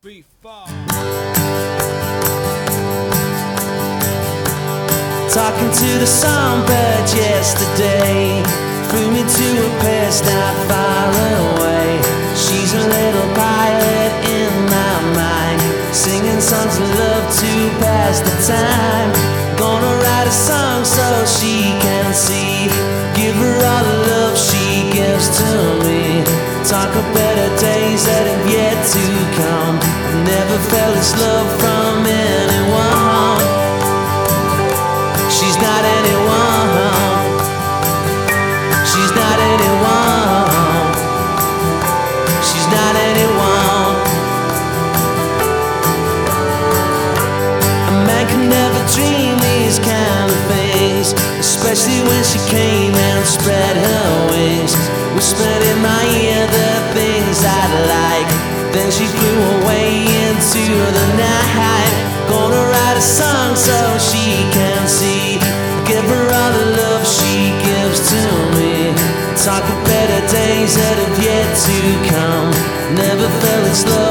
3, 4. Talking to the songbird yesterday, flew me to a place not far away. She's a little pilot in my mind, singing songs of love to pass the time. Gonna write a song so she can see, give her all the love she gives to me. Talk of better days that have yet to come. I've never felt this love from anyone. She's not anyone. She's not anyone. She's not anyone. A man can never dream these kind of things, especially when she came and spread her wings, whispered in my ear the things I'd like. Then she flew away into the night. Gonna write a song so she can see, give her all the love she gives to me. Talk of better days that have yet to come. Never felt this love